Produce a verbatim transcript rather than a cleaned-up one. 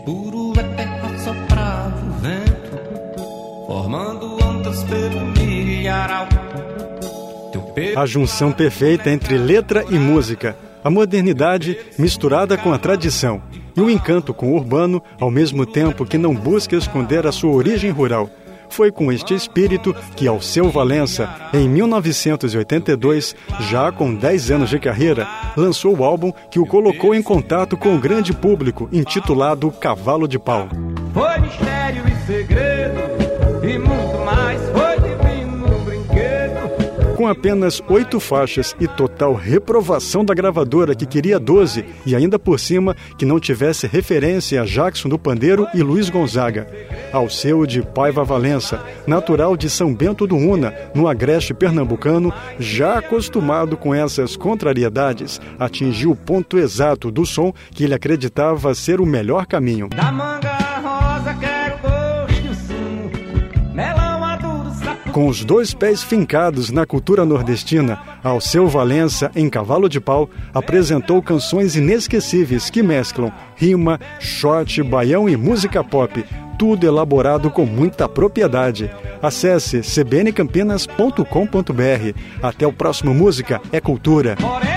puro é terra soprava o vento, formando ondas pelo milharal. A junção perfeita entre letra e música, a modernidade misturada com a tradição e o encanto com o urbano, ao mesmo tempo que não busca esconder a sua origem rural. Foi com este espírito que Alceu Valença, em mil novecentos e oitenta e dois, já com dez anos de carreira, lançou o álbum que o colocou em contato com o grande público, intitulado Cavalo de Pau. Foi mistério e segredo, e muito mais, foi divino brinquedo. Com apenas oito faixas e total reprovação da gravadora, que queria doze, e ainda por cima que não tivesse referência a Jackson do Pandeiro e Luiz Gonzaga. Alceu de Paiva Valença, natural de São Bento do Una, no agreste pernambucano, já acostumado com essas contrariedades, atingiu o ponto exato do som que ele acreditava ser o melhor caminho. Da manga rosa quero gosto, sim, melão maduro, sapo. Com os dois pés fincados na cultura nordestina, Alceu Valença, em Cavalo de Pau, apresentou canções inesquecíveis que mesclam rima, shot, baião e música pop, tudo elaborado com muita propriedade. Acesse c b n campinas ponto com ponto b r. Até o próximo Música é Cultura.